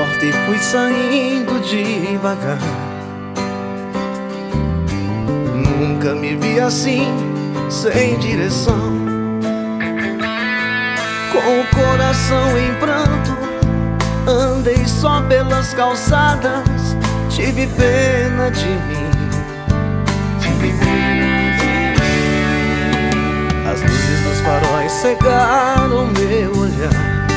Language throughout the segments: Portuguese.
porta e fui saindo devagar. Nunca me vi assim, sem direção, com o coração em pranto. Andei só pelas calçadas, tive pena de mim. As luzes dos faróis cegaram meu olhar.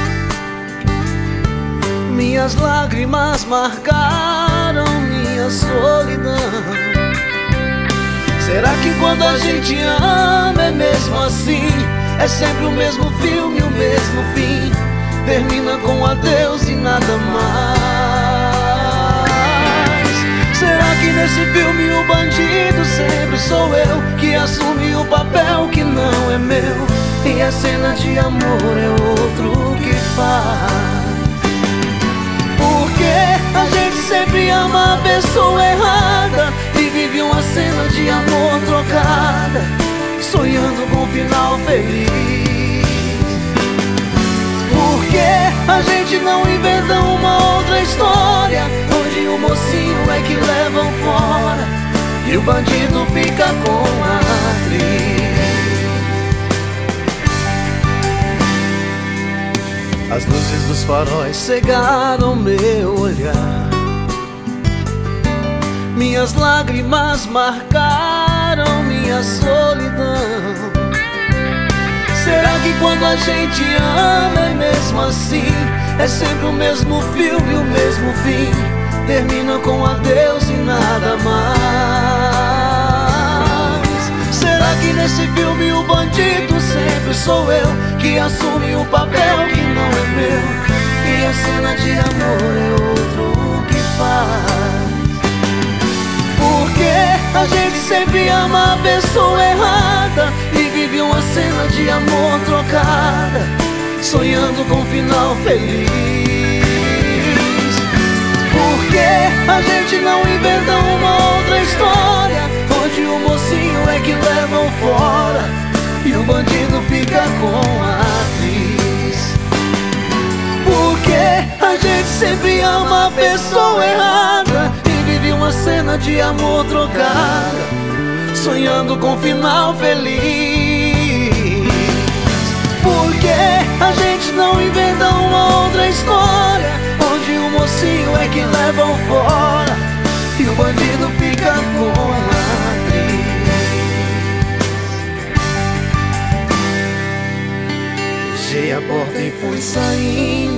Minhas lágrimas marcaram minha solidão. Será que quando a gente ama é mesmo assim? É sempre o mesmo filme, o mesmo fim. Termina com adeus e nada mais. Será que nesse filme o bandido sempre sou eu, que assume o papel que não é meu, e a cena de amor é outro que faz? Porque a gente sempre ama a pessoa errada e vive uma cena de amor trocada, sonhando com um final feliz. Porque a gente não inventa uma outra história, onde o mocinho é que levam fora e o bandido fica com a atriz. As luzes dos faróis cegaram meu olhar. Minhas lágrimas marcaram minha solidão. Será que quando a gente ama é mesmo assim? É sempre o mesmo filme, o mesmo fim. Termina com adeus e nada mais. Será que nesse filme o bandido sempre sou eu, que assume o papel que não é meu, e a cena de amor é outro que faz? Porque a gente sempre ama a pessoa errada e vive uma cena de amor trocada, sonhando com um final feliz. Porque a gente não inventa uma outra história, onde o mocinho é que levam fora e o bandido fica com a atriz. Porque a gente sempre ama a pessoa errada e vive uma cena de amor trocada, sonhando com um final feliz. Porque a gente não inventa uma outra história, onde o mocinho é que levam fora e o bandido fica com a atriz. Fechei a porta e fui saindo